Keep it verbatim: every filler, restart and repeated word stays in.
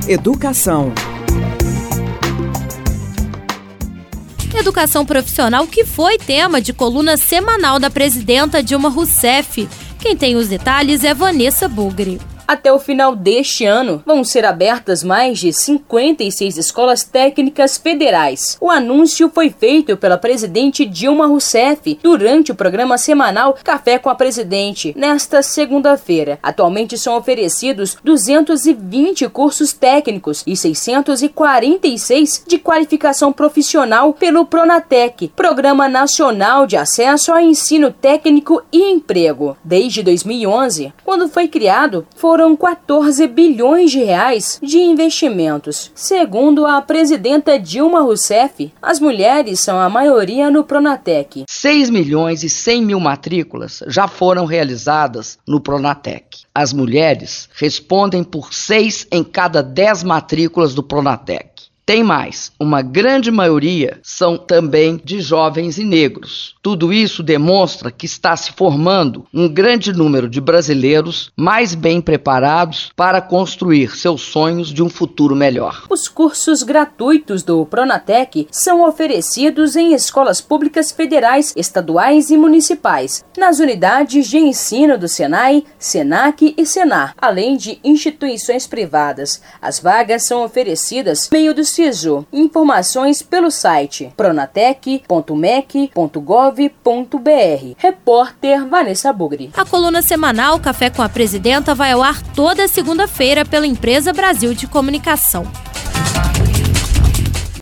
Educação. Educação profissional, que foi tema de coluna semanal da presidenta Dilma Rousseff. Quem tem os detalhes é Vanessa Bugri. Até o final deste ano, vão ser abertas mais de cinquenta e seis escolas técnicas federais. O anúncio foi feito pela presidente Dilma Rousseff durante o programa semanal Café com a Presidente, nesta segunda-feira. Atualmente são oferecidos duzentos e vinte cursos técnicos e seiscentos e quarenta e seis de qualificação profissional pelo Pronatec, Programa Nacional de Acesso ao Ensino Técnico e Emprego. Desde dois mil e onze, quando foi criado, foram Foram quatorze bilhões de reais de investimentos. Segundo a presidenta Dilma Rousseff, as mulheres são a maioria no Pronatec. seis milhões e cem mil matrículas já foram realizadas no Pronatec. As mulheres respondem por seis em cada dez matrículas do Pronatec. Tem mais, uma grande maioria são também de jovens e negros. Tudo isso demonstra que está se formando um grande número de brasileiros mais bem preparados para construir seus sonhos de um futuro melhor. Os cursos gratuitos do Pronatec são oferecidos em escolas públicas federais, estaduais e municipais, nas unidades de ensino do Senai, Senac e Senar, além de instituições privadas. As vagas são oferecidas por meio do SISU. Informações pelo site pronatec ponto mec ponto gov ponto br. Repórter Vanessa Bugri. A coluna semanal Café com a Presidenta vai ao ar toda segunda-feira pela Empresa Brasil de Comunicação.